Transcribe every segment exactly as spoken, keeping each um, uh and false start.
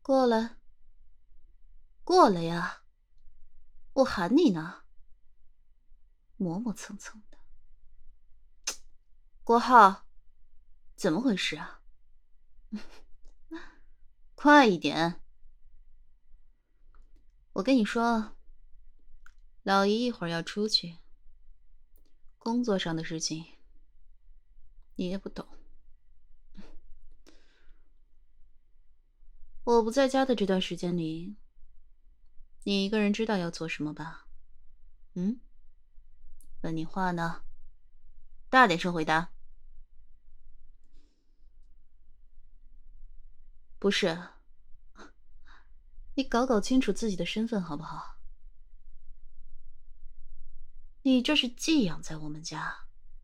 过来，过来呀！我喊你呢。磨磨蹭蹭的。国浩，怎么回事啊？快一点！我跟你说，老姨一会儿要出去，工作上的事情你也不懂。我不在家的这段时间里，你一个人知道要做什么吧？嗯？问你话呢，大点声回答。不是，你搞搞清楚自己的身份好不好？你这是寄养在我们家，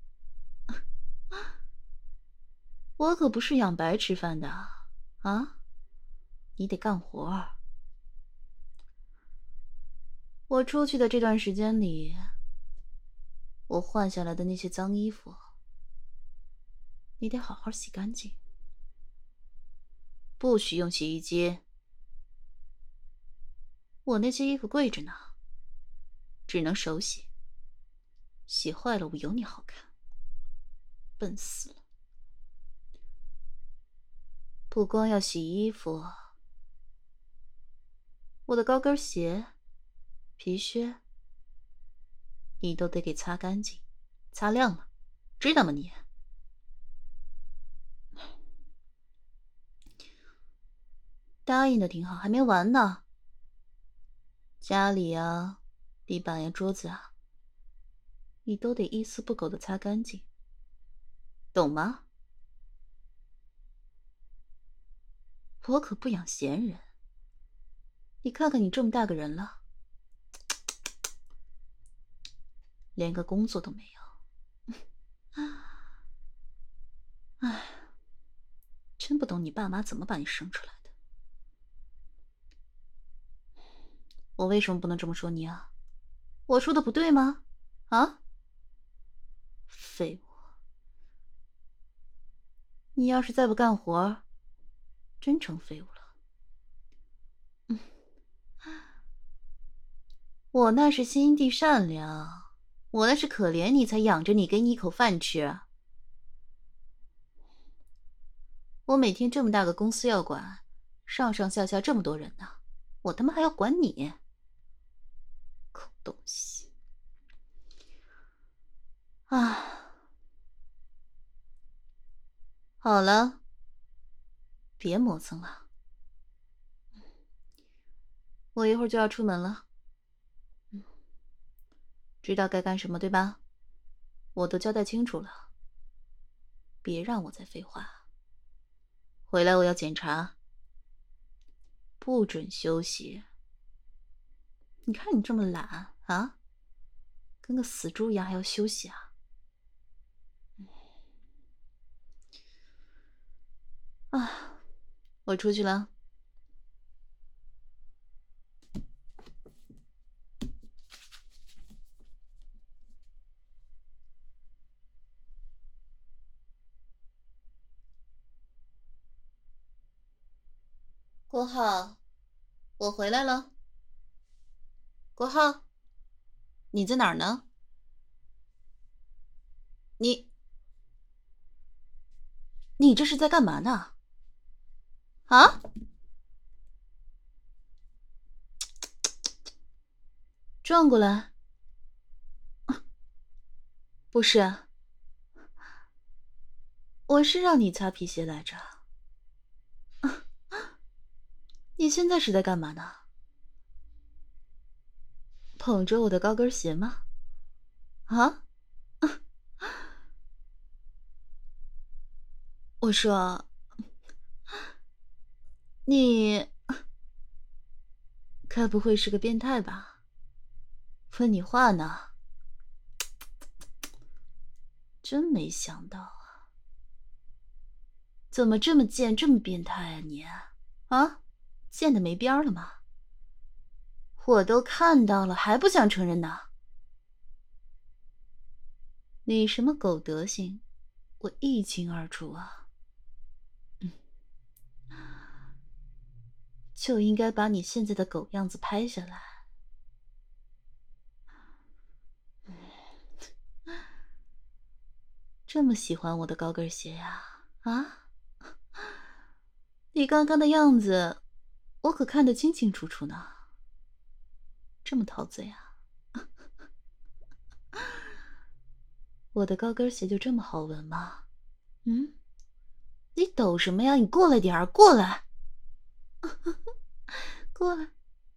我可不是养白吃饭的啊！你得干活。我出去的这段时间里，我换下来的那些脏衣服，你得好好洗干净，不许用洗衣机。我那些衣服贵着呢，只能手洗，洗坏了我有你好看，笨死了。不光要洗衣服，我的高跟鞋、皮靴，你都得给擦干净，擦亮了，知道吗你？答应的挺好，还没完呢。家里啊，地板呀、桌子啊，你都得一丝不苟的擦干净，懂吗？我可不养闲人。你看看你这么大个人了，连个工作都没有。唉，真不懂你爸妈怎么把你生出来的。我为什么不能这么说你啊？我说的不对吗？啊？废物！你要是再不干活，真成废物了。嗯，我那是心地善良，我那是可怜你才养着你，给你一口饭吃。我每天这么大个公司要管，上上下下这么多人呢，我他妈还要管你？狗东西！啊，好了，别磨蹭了，我一会儿就要出门了。知道该干什么对吧？我都交代清楚了，别让我再废话。回来我要检查，不准休息。你看你这么懒啊，跟个死猪一样还要休息啊？啊，我出去了。国浩，我回来了。国浩，你在哪儿呢？你，你这是在干嘛呢？啊？转过来。不是，我是让你擦皮鞋来着。你现在是在干嘛呢？捧着我的高跟鞋吗？啊？我说，你该不会是个变态吧？问你话呢。真没想到啊，怎么这么贱，这么变态啊你？啊，贱的没边了吗？我都看到了，还不想承认呢？你什么狗德行，我一清二楚啊。嗯， 就应该把你现在的狗样子拍下来。这么喜欢我的高跟鞋呀？啊？你刚刚的样子，我可看得清清楚楚呢。这么陶醉啊？我的高跟鞋就这么好闻吗？嗯？你抖什么呀？你过来点儿，过来，过来。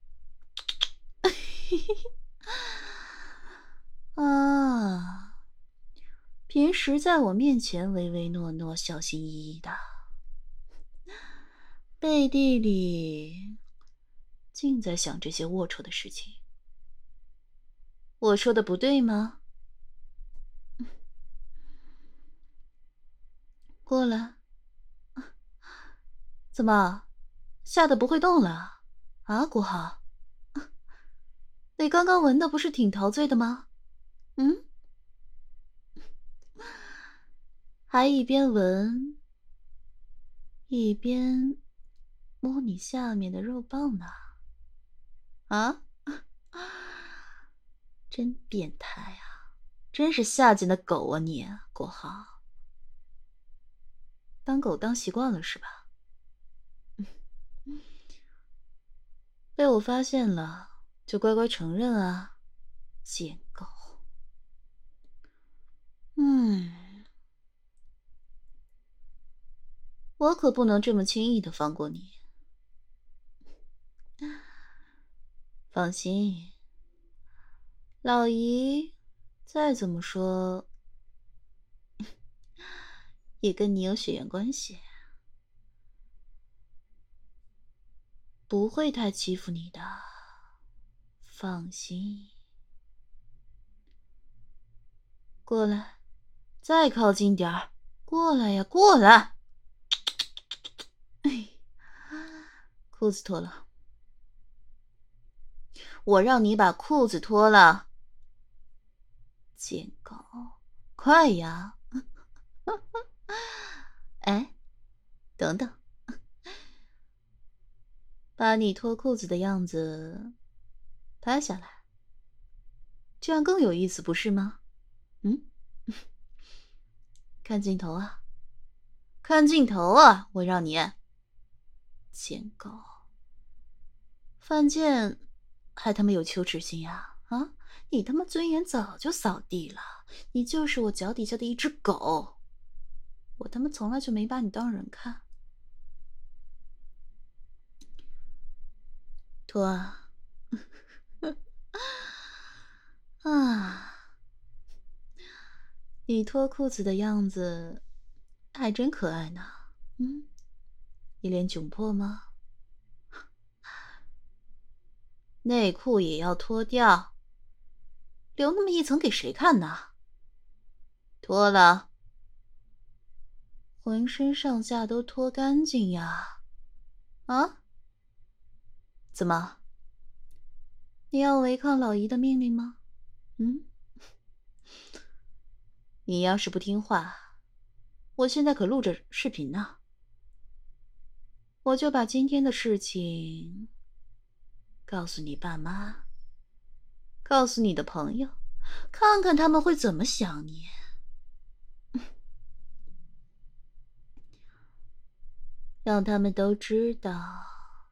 啊，平时在我面前唯唯诺诺、小心翼翼的，背地里尽在想这些龌龊的事情。我说的不对吗？过来。怎么，吓得不会动了？啊，国豪，你刚刚闻的不是挺陶醉的吗？嗯？还一边闻一边摸你下面的肉棒呢。啊？真变态啊！真是下贱的狗啊你，国豪。当狗当习惯了是吧？被我发现了，就乖乖承认啊，贱狗。嗯，我可不能这么轻易的放过你。放心，老姨再怎么说也跟你有血缘关系，不会太欺负你的，放心。过来，再靠近点儿，过来呀，过来。哎，裤子脱了，我让你把裤子脱了。贱狗，快呀！哎，等等，把你脱裤子的样子拍下来，这样更有意思，不是吗？嗯？看镜头啊，看镜头啊！我让你，贱狗，犯贱还他妈有羞耻心呀？啊，你他妈尊严早就扫地了，你就是我脚底下的一只狗，我他妈从来就没把你当人看。脱啊！啊，你脱裤子的样子还真可爱呢。嗯，一脸窘迫吗？内裤也要脱掉，留那么一层给谁看呢？脱了，浑身上下都脱干净呀！啊？怎么？你要违抗老姨的命令吗？嗯？你要是不听话，我现在可录着视频呢，我就把今天的事情告诉你爸妈，告诉你的朋友，看看他们会怎么想你。让他们都知道，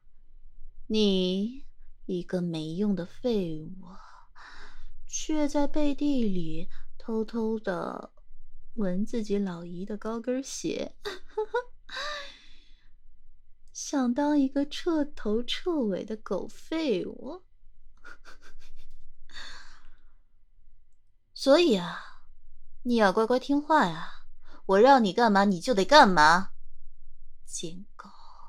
你一个没用的废物，却在背地里偷偷的闻自己老姨的高跟鞋，想当一个彻头彻尾的狗废物。所以啊，你要乖乖听话呀，我让你干嘛你就得干嘛，贱狗。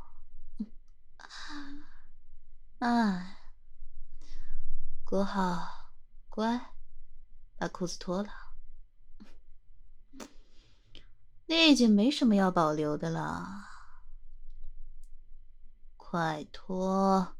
哎，国豪，乖，把裤子脱了。你已经没什么要保留的了，快脱。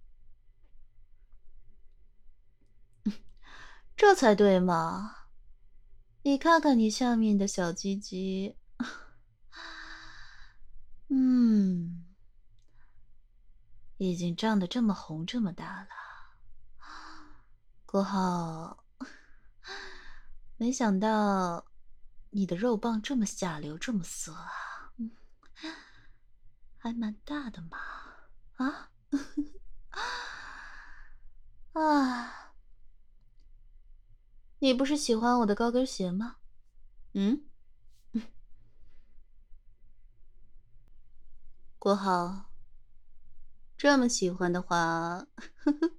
这才对嘛！你看看你下面的小鸡鸡，嗯， 已经胀得这么红这么大了。国豪，没想到你的肉棒这么下流，这么色啊，嗯，还蛮大的嘛，啊，啊，你不是喜欢我的高跟鞋吗？嗯，国豪，这么喜欢的话，呵呵，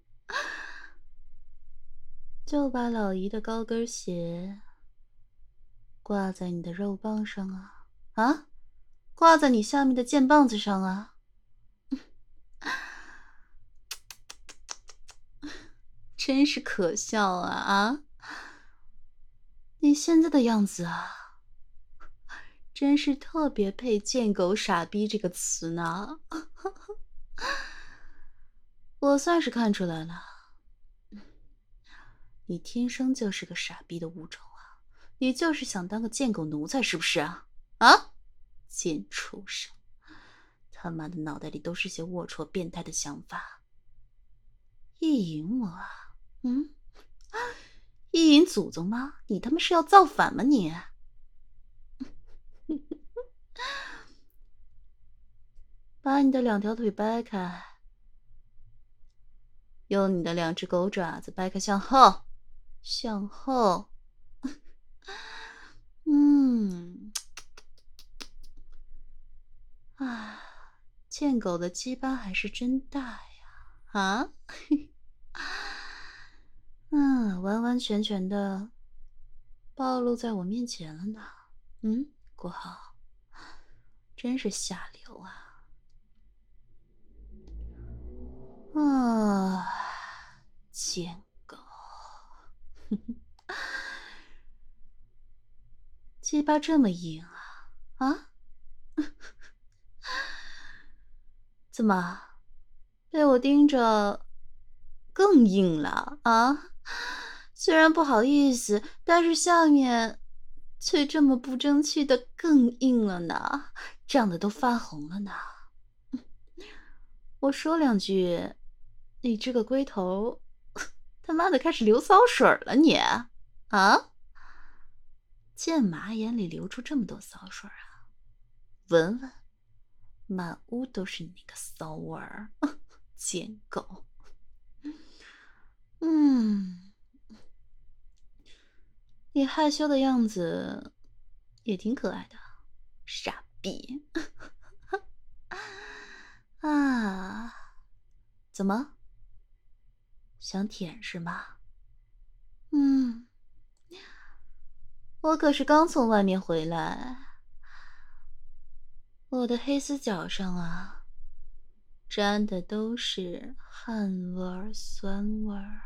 就把老姨的高跟鞋挂在你的肉棒上啊，啊，挂在你下面的剑棒子上啊。真是可笑啊啊！你现在的样子啊，真是特别配"贱狗傻逼"这个词呢。我算是看出来了，你天生就是个傻逼的物种啊！你就是想当个贱狗奴才是不是啊？啊！贱畜生，他妈的脑袋里都是些龌龊变态的想法。意淫我啊？嗯？意淫祖宗吗？你他妈是要造反吗你？把你的两条腿掰开，用你的两只狗爪子掰开向后，向后。嗯，啊，贱狗的鸡巴还是真大呀！啊，嗯，完完全全的暴露在我面前了呢。嗯，国豪，真是下流啊！啊，贱狗，鸡巴这么硬啊？啊？怎么被我盯着更硬了啊？虽然不好意思，但是下面却这么不争气的更硬了呢，胀得都发红了呢。我说两句，你这个龟头他妈的开始流骚水了你啊？剑马眼里流出这么多骚水啊？闻闻，满屋都是你那个骚味儿，贱狗。嗯，你害羞的样子也挺可爱的，傻逼。啊，怎么想舔是吗？嗯，我可是刚从外面回来，我的黑丝脚上啊，沾的都是汗味儿、酸味儿。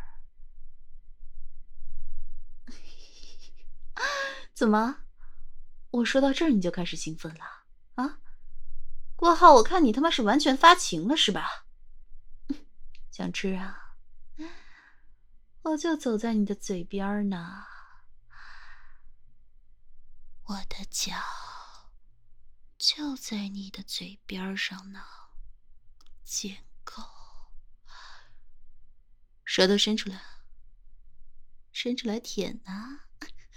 怎么？我说到这儿你就开始兴奋了啊？郭浩，我看你他妈是完全发情了是吧？想吃啊？我就走在你的嘴边呢。我的脚就在你的嘴边上呢，贱狗！舌头伸出来，伸出来舔啊！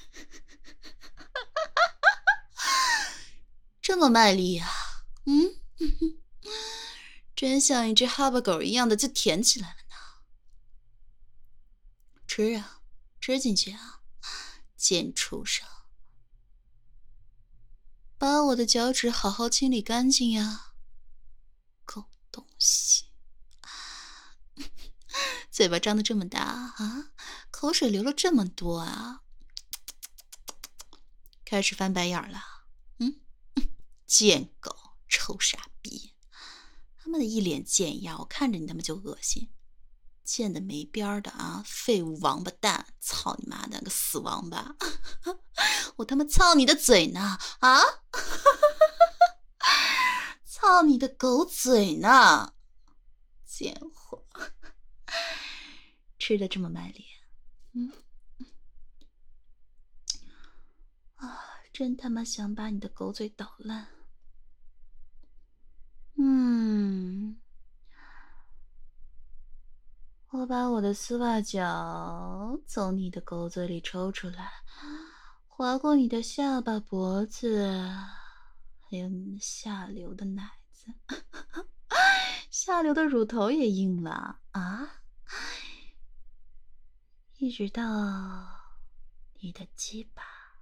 这么卖力啊？嗯，真像一只哈巴狗一样的就舔起来了呢。吃啊，吃进去啊，贱畜生！把我的脚趾好好清理干净呀，狗东西！嘴巴张得这么大啊，口水流了这么多啊，开始翻白眼了。嗯，贱狗，臭傻逼，他妈的一脸贱样，我看着你他妈就恶心。贱的没边的啊，废物王八蛋，操你妈的个死王八！我他妈操你的嘴呢啊！操你的狗嘴呢，贱货！吃的这么卖力，嗯，啊，真他妈想把你的狗嘴捣烂。嗯， 我把我的丝袜脚从你的狗嘴里抽出来，划过你的下巴、脖子，还有你的下流的奶子，下流的乳头也硬了啊！一直到你的鸡巴。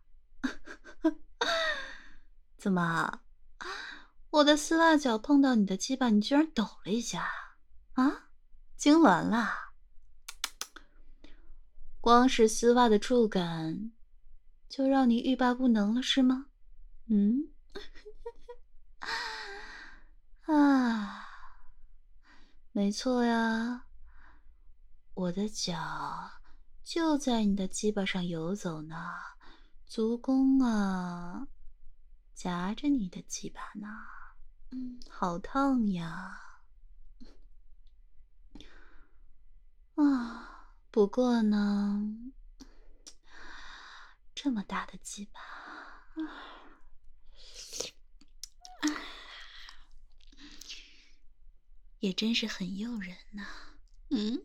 怎么？我的丝袜脚碰到你的鸡巴，你居然抖了一下啊？痉挛啦？光是丝袜的触感就让你欲罢不能了是吗？嗯？啊，没错呀，我的脚就在你的鸡巴上游走呢，足弓啊夹着你的鸡巴呢，嗯，好烫呀！啊，不过呢，这么大的鸡巴，也真是很诱人呐。嗯，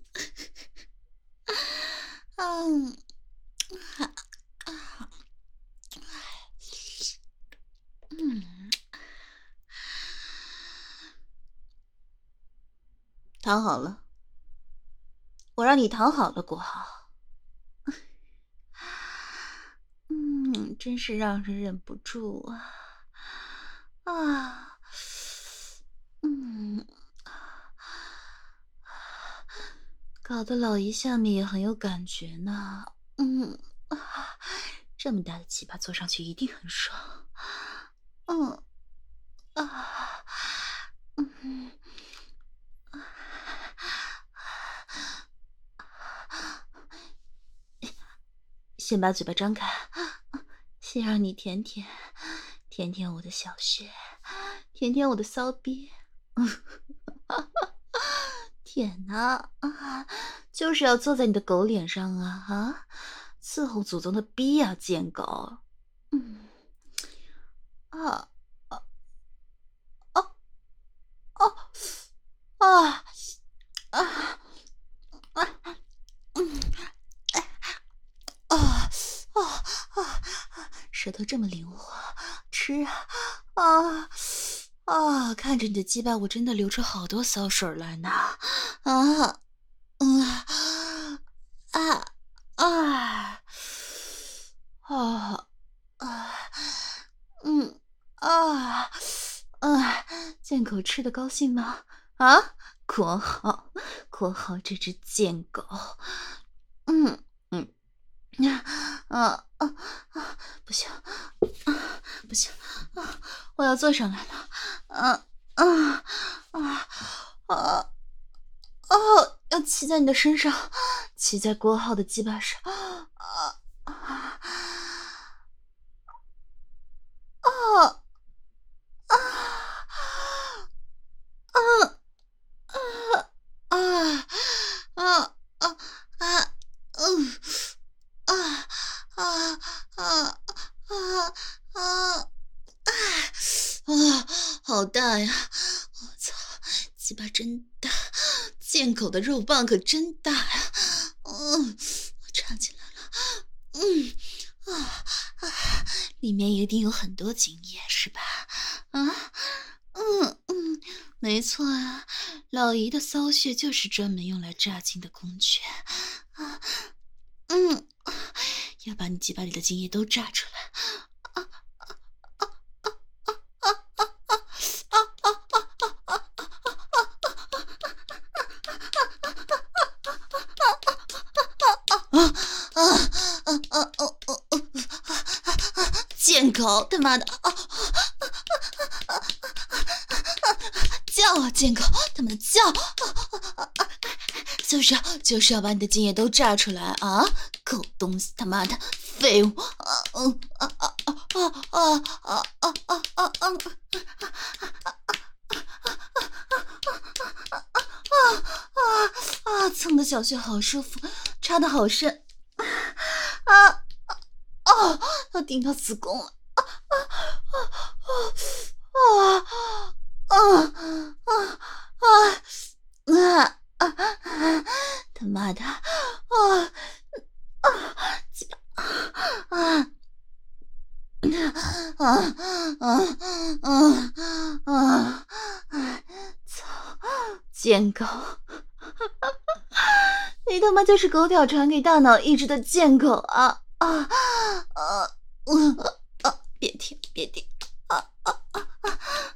嗯，嗯，躺好了，我让你躺好了，国豪。嗯，真是让人忍不住啊！啊，嗯，搞得老姨下面也很有感觉呢。嗯，啊，这么大的鸡巴坐上去一定很爽。嗯，啊，嗯，先把嘴巴张开，先让你舔舔，舔舔我的小穴，舔舔我的骚逼。舔啊啊！就是要坐在你的狗脸上啊啊！伺候祖宗的逼呀、啊，贱狗！嗯，啊啊啊啊啊啊啊！嗯啊啊啊！舌头这么灵活，吃啊啊！啊！看着你的鸡巴，我真的流出好多骚水来呢！啊，嗯啊啊啊啊，嗯啊啊！贱狗吃的高兴吗？啊，国豪，国豪这只贱狗，嗯嗯。啊啊啊！不行，啊不行啊！我要坐上来了！啊啊啊啊！哦，要骑在你的身上，骑在国浩的鸡巴上！啊啊啊啊啊啊啊啊啊！嗯。啊啊啊啊啊啊！好大呀！我操，鸡巴真大，贱狗的肉棒可真大呀！嗯，我插进来了。嗯啊啊，里面一定有很多精液是吧？啊，嗯嗯，没错啊，老姨的骚穴就是专门用来炸精的工具啊。嗯，要把你鸡巴里的精液都炸出来！啊啊啊啊啊啊啊啊啊啊！啊啊啊啊啊！贱狗，他妈的！啊！叫啊，贱狗，他妈的叫！就是要就是要把你的精液都炸出来啊！狗东西，他妈的废物！啊嗯啊啊啊啊啊啊啊啊啊！啊啊！蹭的小穴好舒服，插的好深，啊啊！要顶到子宫了，啊啊啊啊啊啊啊啊！ 啊！他妈的！啊啊！鸡巴！啊！啊啊啊啊！操！贱狗！你他妈就是狗屌传给大脑意志的贱狗啊啊啊！啊！别停！别停！啊啊啊啊！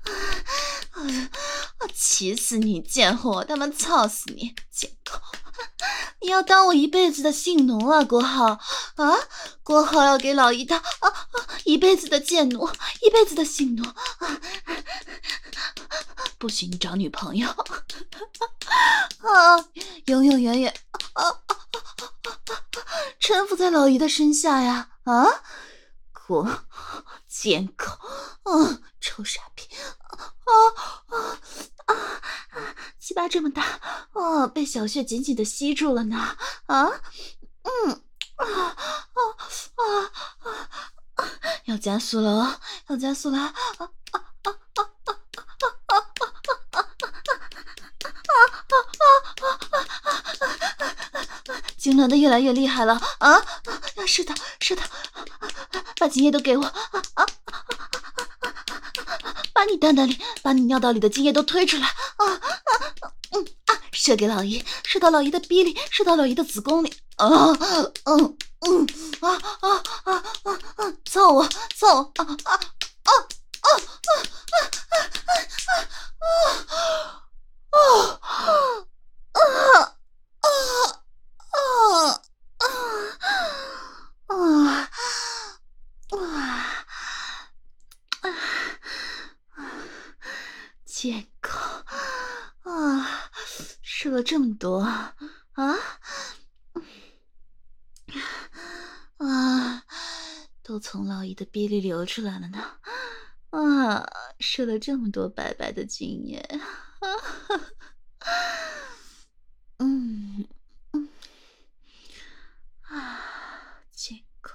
我气死你，贱货！我他妈操死你，贱狗！你要当我一辈子的性奴啊，国豪啊！国豪要给老姨当啊啊一辈子的贱奴，一辈子的性奴啊！不许你找女朋友啊！永永远远啊啊啊啊！臣服在老姨的身下呀！啊！国贱狗！啊！臭傻逼！啊啊啊！鸡巴这么大，哦，被小穴紧紧的吸住了呢！啊，嗯，啊啊啊啊啊！要加速了哦，要加速了！啊啊啊啊啊啊啊啊啊！痉挛的越来越厉害了啊！啊，是的，是的，把精液都给我！啊啊！把你蛋蛋里、把你尿道里的精液都推出来！啊啊嗯啊！射给老姨，射到老姨的逼里，射到老姨的子宫里！啊嗯嗯啊啊啊啊啊！操我，操我！啊啊啊啊啊啊啊啊啊啊啊啊啊啊！贱狗啊！射了这么多啊啊！都从老姨的逼里流出来了呢！啊！射了这么多白白的精液！啊！嗯嗯啊！贱狗！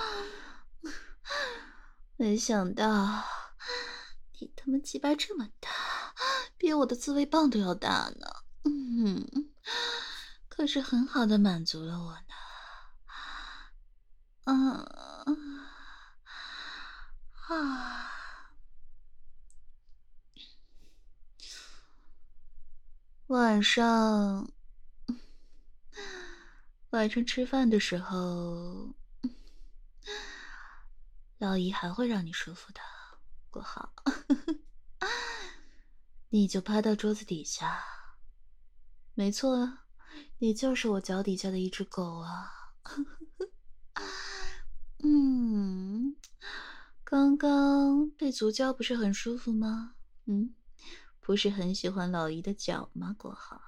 没想到你他妈鸡巴这么大，比我的自慰棒都要大呢。嗯，可是很好的满足了我呢。嗯啊，晚上晚上吃饭的时候，老姨还会让你舒服的，国豪。你就趴到桌子底下，没错啊，你就是我脚底下的一只狗啊。嗯，刚刚被足交不是很舒服吗？嗯，不是很喜欢老姨的脚吗？国豪。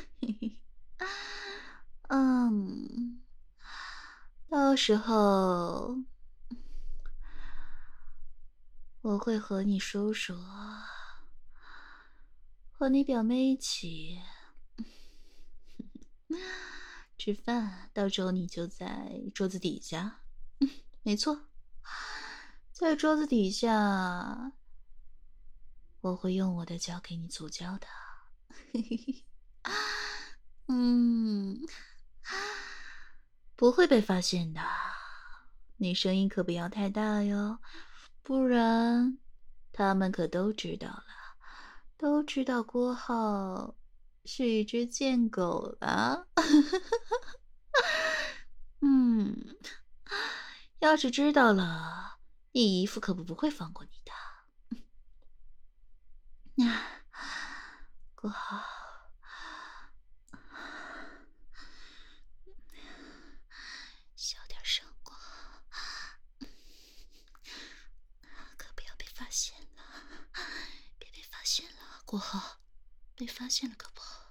嗯，到时候我会和你叔叔和你表妹一起吃饭，到时候你就在桌子底下。嗯，没错，在桌子底下，我会用我的脚给你足交的。嗯，不会被发现的。你声音可不要太大哟，不然他们可都知道了，都知道郭浩是一只贱狗了。嗯，要是知道了，你姨父可不不会放过你的。啊，郭浩，小点声，郭浩，可不要被发现了，别被发现了，郭浩，被发现了可不好。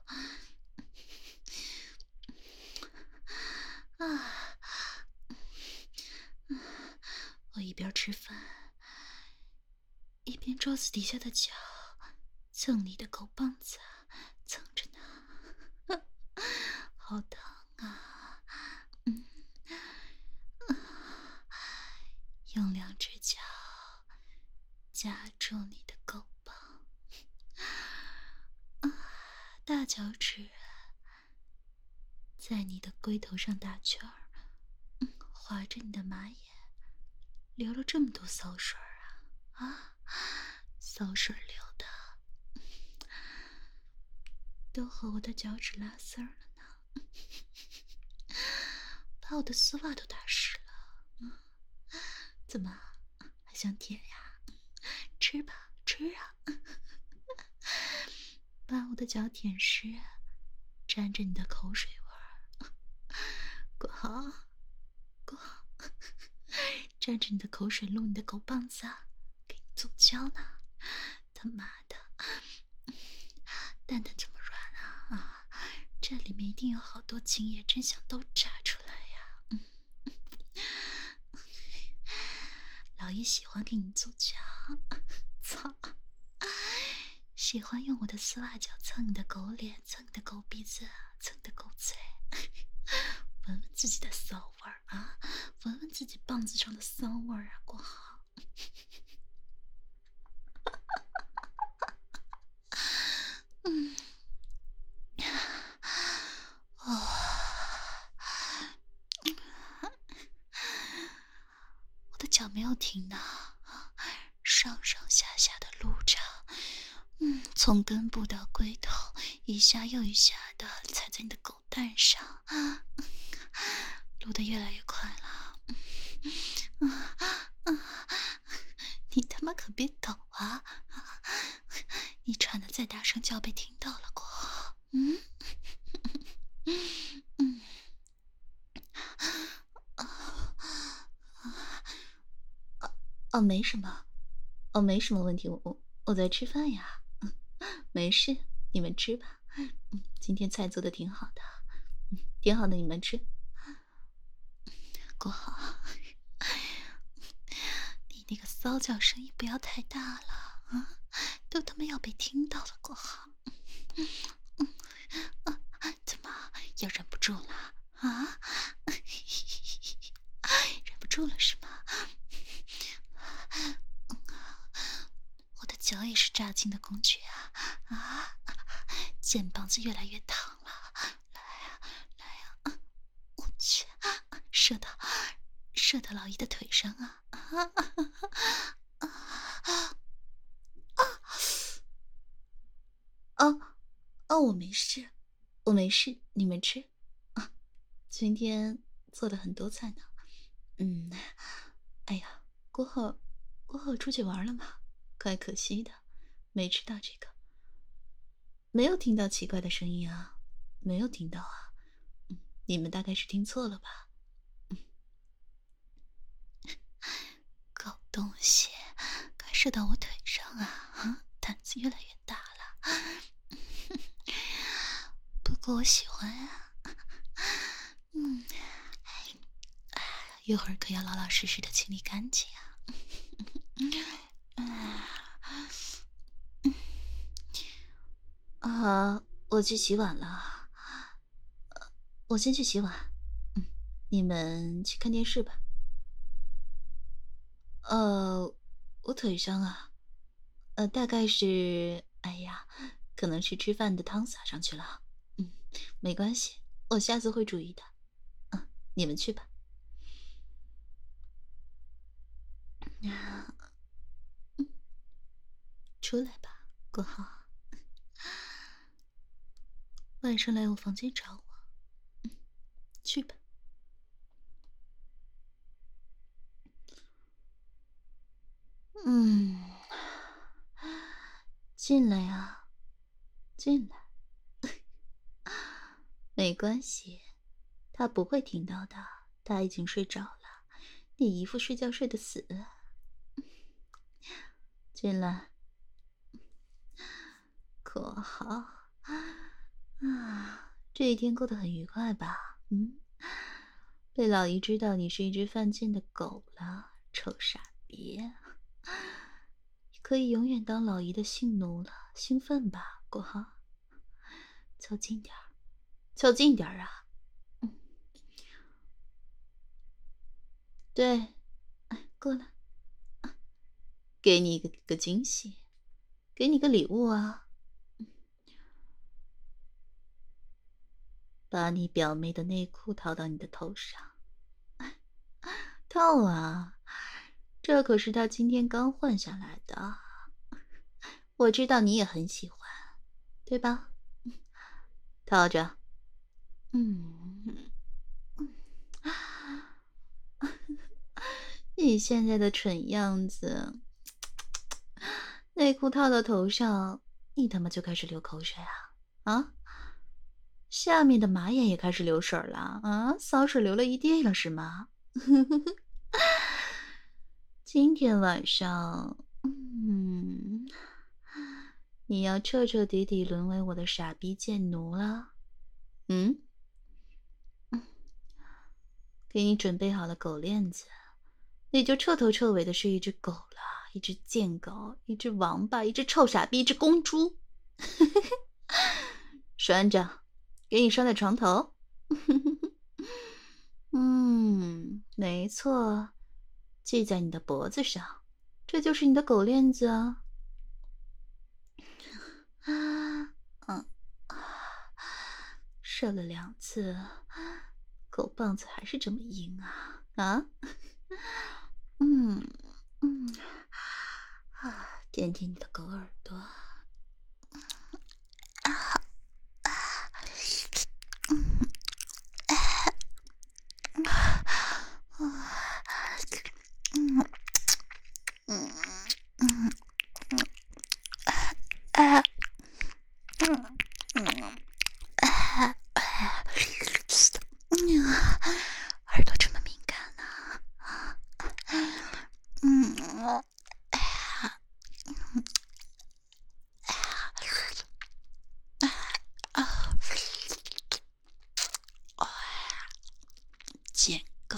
啊，我一边吃饭，一边桌子底下的脚蹭你的狗棒子，蹭着呢，好疼啊！嗯，用两只脚夹住你的狗棒，啊，大脚趾在你的龟头上打圈儿，嗯，划着你的马眼，流了这么多骚水儿啊啊！骚水流的，都和我的脚趾拉丝儿了呢，把我的丝袜都打湿了。嗯，怎么还想舔呀？吃吧，吃啊！把我的脚舔湿，沾着你的口水味儿。滚好，滚好！沾着你的口水撸你的狗棒子，给你做胶呢。他妈的，蛋蛋这么软啊啊！这里面一定有好多精液，真想都炸出来呀！嗯，老爷喜欢给你做胶，操！喜欢用我的丝袜脚蹭你的狗脸，蹭你的狗鼻子，蹭你的狗嘴，闻闻自己的骚味儿啊！闻闻自己棒子上的骚味儿啊！过好。嗯，哦，我的脚没有停呢，上上下下的撸着，嗯，从根部到龟头，一下又一下的踩在你的狗蛋上，撸得越来越快了。嗯嗯，你他妈可别抖啊！你喘的再大声就要被听到了，过后，嗯嗯啊啊哦，没什么，哦，没什么问题，我我我在吃饭呀，没事，你们吃吧。嗯，今天菜做的挺好的，嗯，挺好的，你们吃。过好，你那个骚叫声音不要太大了啊，都他妈要被听到了，过好。嗯啊，怎么要忍不住了啊？忍不住了是吗？我的脚也是炸劲的工具啊啊！肩膀子越来越烫了，来呀、啊、来呀、啊！我去，射到射到老姨的腿上啊啊啊啊！哦哦，我没事，我没事，你们吃啊。今天做了很多菜呢。嗯，哎呀，过后过后出去玩了嘛，怪可惜的，没吃到这个。没有听到奇怪的声音啊，没有听到啊。嗯，你们大概是听错了吧？嗯，狗东西，快射到我腿上啊！啊，胆子越来越大了。不过我喜欢啊。嗯，一会儿可要老老实实的清理干净啊。啊，我去洗碗了。我先去洗碗。嗯，你们去看电视吧。呃，我腿上啊，呃，大概是，哎呀，可能是吃饭的汤洒上去了。嗯，没关系，我下次会注意的。嗯，你们去吧。出来吧，国豪。晚上来我房间找我。嗯，去吧。嗯，进来啊，进来。没关系，他不会听到的，他已经睡着了。你姨父睡觉睡得死。进来。可好啊，这一天过得很愉快吧？嗯，被老姨知道你是一只犯贱的狗了，臭傻逼！可以永远当老姨的性奴了，兴奋吧，国豪？凑近点儿，凑近点儿啊！嗯，对，哎，过来，给你一个个惊喜，给你个礼物啊！ 把你表妹的内裤套到你的头上。套啊，这可是她今天刚换下来的，我知道你也很喜欢，对吧？套着。嗯，你现在的蠢样子，内裤套到头上，你他妈就开始流口水啊？啊？下面的马眼也开始流水了啊？骚水流了一地了是吗？今天晚上，嗯，你要彻彻底底沦为我的傻逼贱奴了。嗯，给你准备好了狗链子，你就彻头彻尾的是一只狗了，一只贱狗，一只王八，一只臭傻逼，一只公猪。拴着，给你拴在床头。嗯，没错，系在你的脖子上，这就是你的狗链子啊。嗯，射了两次，狗棒子还是这么硬啊啊！嗯嗯啊，舔舔你的狗耳朵。啊耳朵这么敏感呢？嗯，贱狗！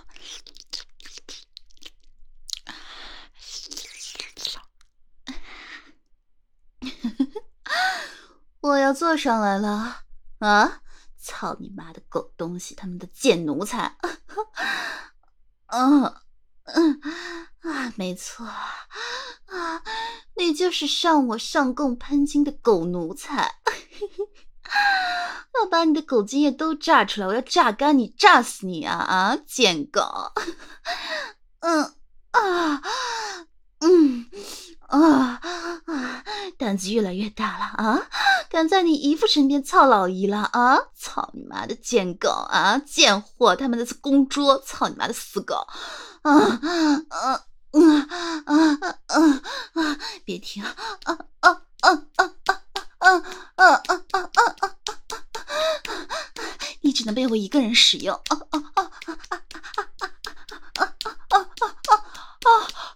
我要坐上来了啊！操你妈的狗东西，他们的贱奴才！嗯嗯啊，没错啊，你就是上我上供潘金的狗奴才！要把你的狗精液都榨出来，我要榨干你，榨死你啊啊，贱狗！嗯啊嗯啊啊，胆子越来越大了啊！敢在你姨父身边操老姨了啊！操你妈的贱狗啊！贱货，他们的公猪！操你妈的死狗！啊啊嗯啊啊啊啊！别停！啊啊啊啊啊啊啊啊啊啊啊！你只能被我一个人使用！啊啊啊啊啊啊啊啊啊啊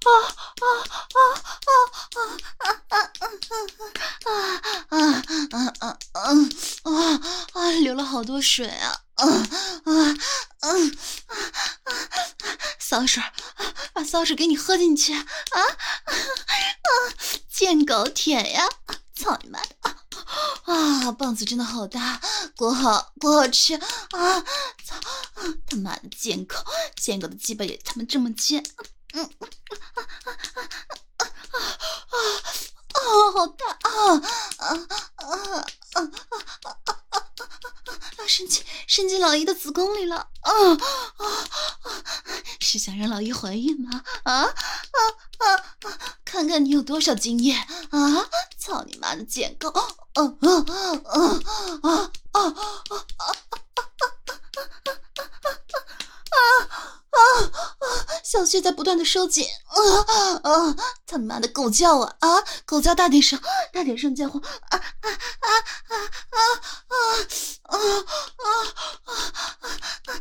啊啊啊啊！流了好多水啊！啊啊啊！骚水，把骚水给你喝进去啊！啊！贱狗舔呀！操你妈的！啊，棒子真的好大，果好果好吃啊！操他妈的贱狗，贱狗的鸡巴也他妈这么贱！嗯啊啊啊啊啊啊！好大啊啊啊啊啊啊啊！要伸进伸进老姨的子宫里了啊啊啊！是想让老姨怀孕吗？啊啊啊啊！看看你有多少经验啊！操你妈的贱狗！啊啊啊啊啊啊啊！啊啊！小穴在不断的收紧，啊啊！他妈的狗叫啊啊！狗叫大点声，大点声叫唤！啊啊啊啊啊啊啊啊啊！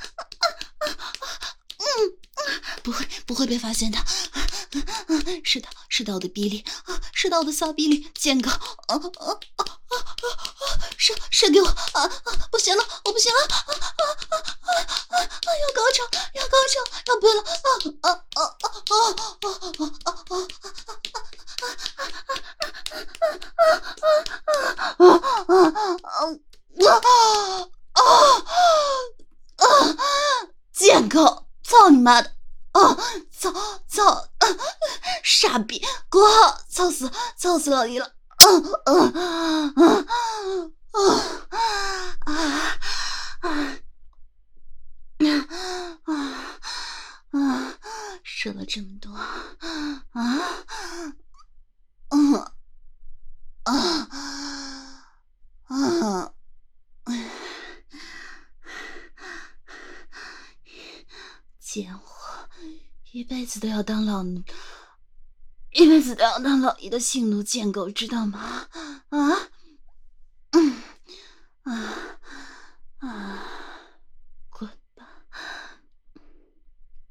嗯，不会不会被发现的。射到射到我的逼里，射到我的骚逼里，贱狗！啊啊啊啊啊！射射给我！啊啊！不行了，我不行了！啊啊啊啊啊！要高潮，要高潮，要奔了！啊啊啊啊啊啊啊啊啊啊！贱狗！操你妈的！啊！操操！傻逼！国号！操死操死老姨了！啊啊啊啊啊！ 说了这么多啊，嗯啊啊，贱货，一辈子都要当老奴，一辈子都要当老爷的性奴贱狗，知道吗？啊，嗯啊啊。